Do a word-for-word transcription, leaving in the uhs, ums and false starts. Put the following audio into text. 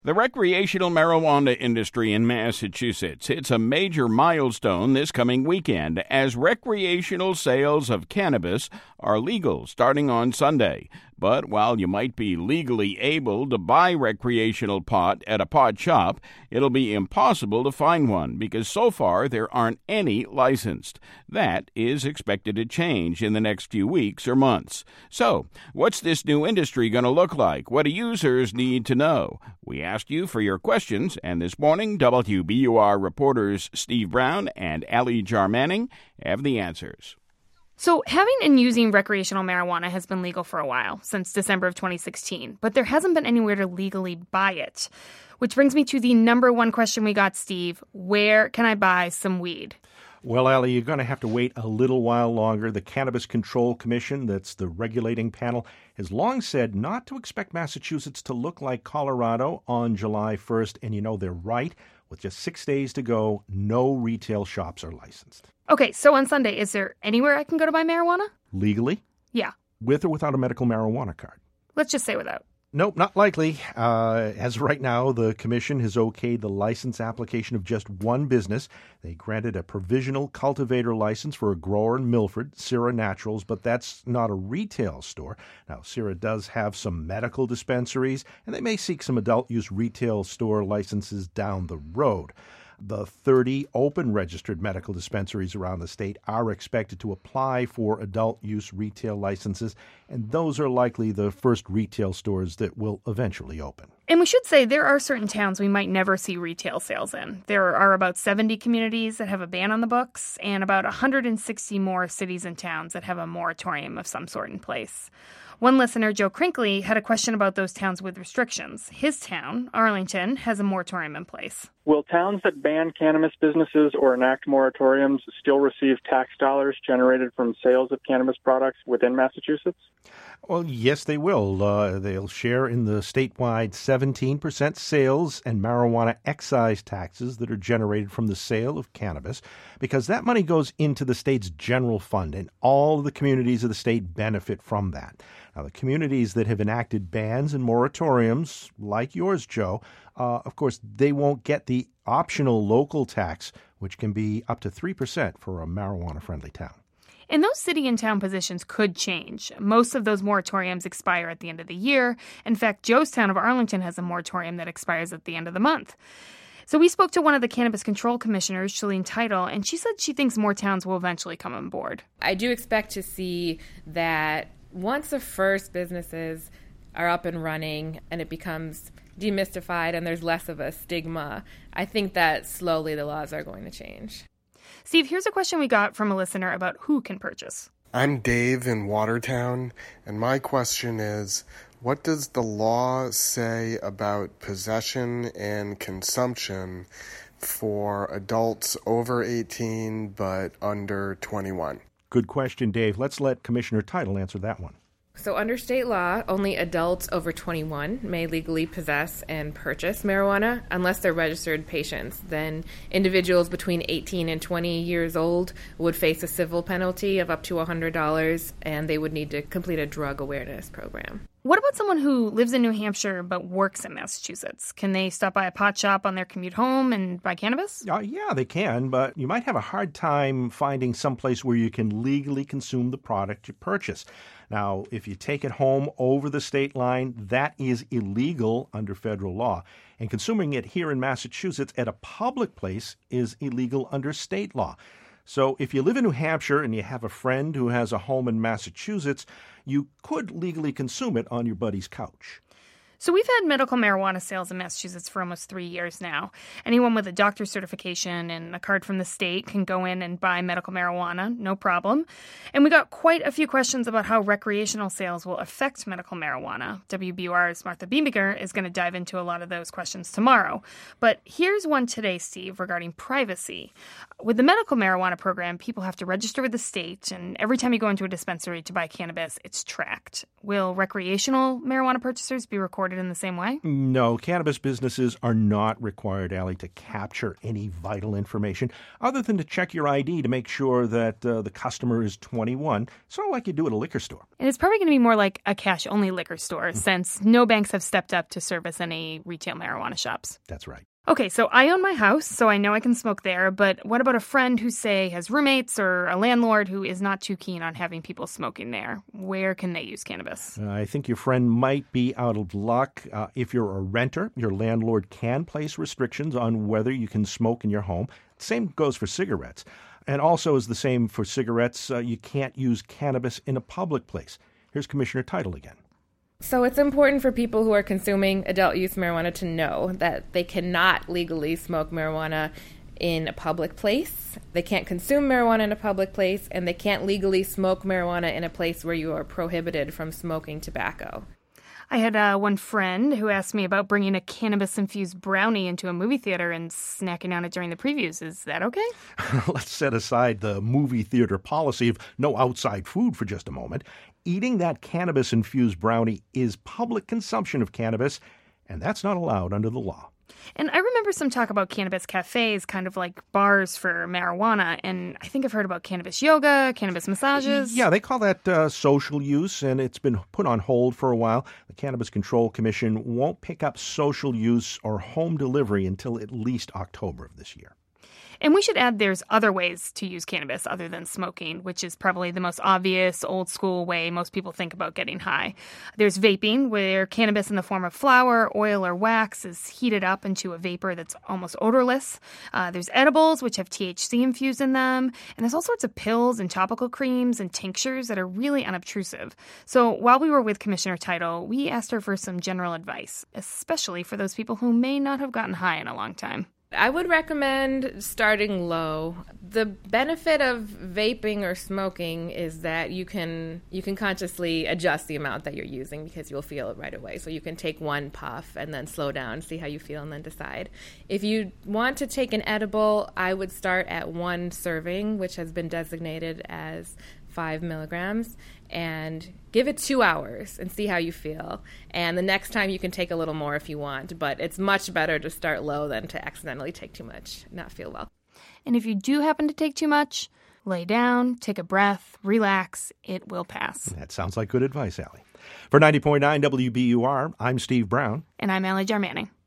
The recreational marijuana industry in Massachusetts hits a major milestone this coming weekend as recreational sales of cannabis are legal starting on Sunday. But while you might be legally able to buy recreational pot at a pot shop, it'll be impossible to find one because so far there aren't any licensed. That is expected to change in the next few weeks or months. So, what's this new industry going to look like? What do users need to know? We asked you for your questions, and this morning, W B U R reporters Steve Brown and Ali Jarmanning have the answers. So having and using recreational marijuana has been legal for a while, since December of twenty sixteen, but there hasn't been anywhere to legally buy it. Which brings me to the number one question we got, Steve. Where can I buy some weed? Well, Ali, you're going to have to wait a little while longer. The Cannabis Control Commission, that's the regulating panel, has long said not to expect Massachusetts to look like Colorado on July first. And you know, they're right. With just six days to go, no retail shops are licensed. Okay, so on Sunday, is there anywhere I can go to buy marijuana? Legally? Yeah. With or without a medical marijuana card? Let's just say without. Nope, not likely. Uh, as of right now, the commission has okayed the license application of just one business. They granted a provisional cultivator license for a grower in Milford, Sira Naturals, but that's not a retail store. Now, Sira does have some medical dispensaries, and they may seek some adult-use retail store licenses down the road. The thirty open registered medical dispensaries around the state are expected to apply for adult-use retail licenses, and those are likely the first retail stores that will eventually open. And we should say there are certain towns we might never see retail sales in. There are about seventy communities that have a ban on the books and about one hundred sixty more cities and towns that have a moratorium of some sort in place. One listener, Joe Crinkley, had a question about those towns with restrictions. His town, Arlington, has a moratorium in place. Will towns that ban cannabis businesses or enact moratoriums still receive tax dollars generated from sales of cannabis products within Massachusetts? Well, yes, they will. Uh, they'll share in the statewide seventeen percent sales and marijuana excise taxes that are generated from the sale of cannabis, because that money goes into the state's general fund, and all of the communities of the state benefit from that. Now, the communities that have enacted bans and moratoriums, like yours, Joe, uh, of course, they won't get the optional local tax, which can be up to three percent for a marijuana-friendly town. And those city and town positions could change. Most of those moratoriums expire at the end of the year. In fact, Joe's town of Arlington has a moratorium that expires at the end of the month. So we spoke to one of the Cannabis Control Commissioners, Shalene Title, and she said she thinks more towns will eventually come on board. I do expect to see that once the first businesses are up and running and it becomes demystified and there's less of a stigma, I think that slowly the laws are going to change. Steve, here's a question we got from a listener about who can purchase. I'm Dave in Watertown, and my question is, what does the law say about possession and consumption for adults over eighteen but under twenty-one? Good question, Dave. Let's let Commissioner Title answer that one. So under state law, only adults over twenty-one may legally possess and purchase marijuana unless they're registered patients. Then individuals between eighteen and twenty years old would face a civil penalty of up to one hundred dollars, and they would need to complete a drug awareness program. What about someone who lives in New Hampshire but works in Massachusetts? Can they stop by a pot shop on their commute home and buy cannabis? Uh, yeah, they can, but you might have a hard time finding someplace where you can legally consume the product you purchase. Now, if you take it home over the state line, that is illegal under federal law. And consuming it here in Massachusetts at a public place is illegal under state law. So if you live in New Hampshire and you have a friend who has a home in Massachusetts, you could legally consume it on your buddy's couch. So we've had medical marijuana sales in Massachusetts for almost three years now. Anyone with a doctor's certification and a card from the state can go in and buy medical marijuana, no problem. And we got quite a few questions about how recreational sales will affect medical marijuana. W B U R's Martha Beemiger is going to dive into a lot of those questions tomorrow. But here's one today, Steve, regarding privacy. With the medical marijuana program, people have to register with the state, and every time you go into a dispensary to buy cannabis, it's tracked. Will recreational marijuana purchasers be recorded reported in the same way? No, cannabis businesses are not required, Allie, to capture any vital information other than to check your I D to make sure that uh, the customer is twenty-one, sort of like you do at a liquor store. And it's probably going to be more like a cash-only liquor store mm-hmm. since no banks have stepped up to service any retail marijuana shops. That's right. Okay, so I own my house, so I know I can smoke there, but what about a friend who, say, has roommates or a landlord who is not too keen on having people smoking there? Where can they use cannabis? Uh, I think your friend might be out of luck. Uh, if you're a renter, your landlord can place restrictions on whether you can smoke in your home. Same goes for cigarettes. And also is the same for cigarettes. Uh, you can't use cannabis in a public place. Here's Commissioner Title again. So it's important for people who are consuming adult-use marijuana to know that they cannot legally smoke marijuana in a public place. They can't consume marijuana in a public place, and they can't legally smoke marijuana in a place where you are prohibited from smoking tobacco. I had uh, one friend who asked me about bringing a cannabis-infused brownie into a movie theater and snacking on it during the previews. Is that okay? Let's set aside the movie theater policy of no outside food for just a moment. Eating that cannabis-infused brownie is public consumption of cannabis, and that's not allowed under the law. And I remember some talk about cannabis cafes, kind of like bars for marijuana, and I think I've heard about cannabis yoga, cannabis massages. Yeah, they call that uh, social use, and it's been put on hold for a while. The Cannabis Control Commission won't pick up social use or home delivery until at least October of this year. And we should add there's other ways to use cannabis other than smoking, which is probably the most obvious, old-school way most people think about getting high. There's vaping, where cannabis in the form of flower, oil, or wax is heated up into a vapor that's almost odorless. Uh, there's edibles, which have T H C infused in them. And there's all sorts of pills and topical creams and tinctures that are really unobtrusive. So while we were with Commissioner Title, we asked her for some general advice, especially for those people who may not have gotten high in a long time. I would recommend starting low. The benefit of vaping or smoking is that you can you can consciously adjust the amount that you're using because you'll feel it right away. So you can take one puff and then slow down, see how you feel, and then decide. If you want to take an edible, I would start at one serving, which has been designated as five milligrams, and give it two hours and see how you feel. And the next time you can take a little more if you want, but it's much better to start low than to accidentally take too much and not feel well. And if you do happen to take too much, lay down, take a breath, relax. It will pass. That sounds like good advice, Allie. For ninety point nine W B U R, I'm Steve Brown. And I'm Allie Jarmani.